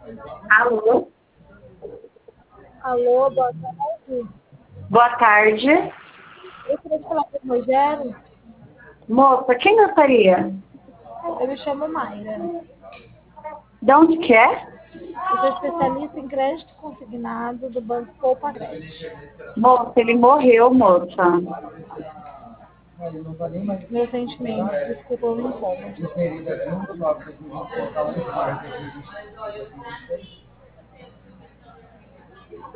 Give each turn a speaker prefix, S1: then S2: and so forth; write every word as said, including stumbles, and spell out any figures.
S1: Alô?
S2: Alô, boa tarde.
S1: Boa tarde.
S2: Eu queria falar com o Rogério.
S1: Moça, quem gostaria?
S2: Eu me chamo Mayra.
S1: De onde que é?
S2: Eu sou especialista em crédito consignado do Banco Poupa Crédito.
S1: Moça, ele morreu, moça.
S2: Meus sentimentos, desculpa o incômodo.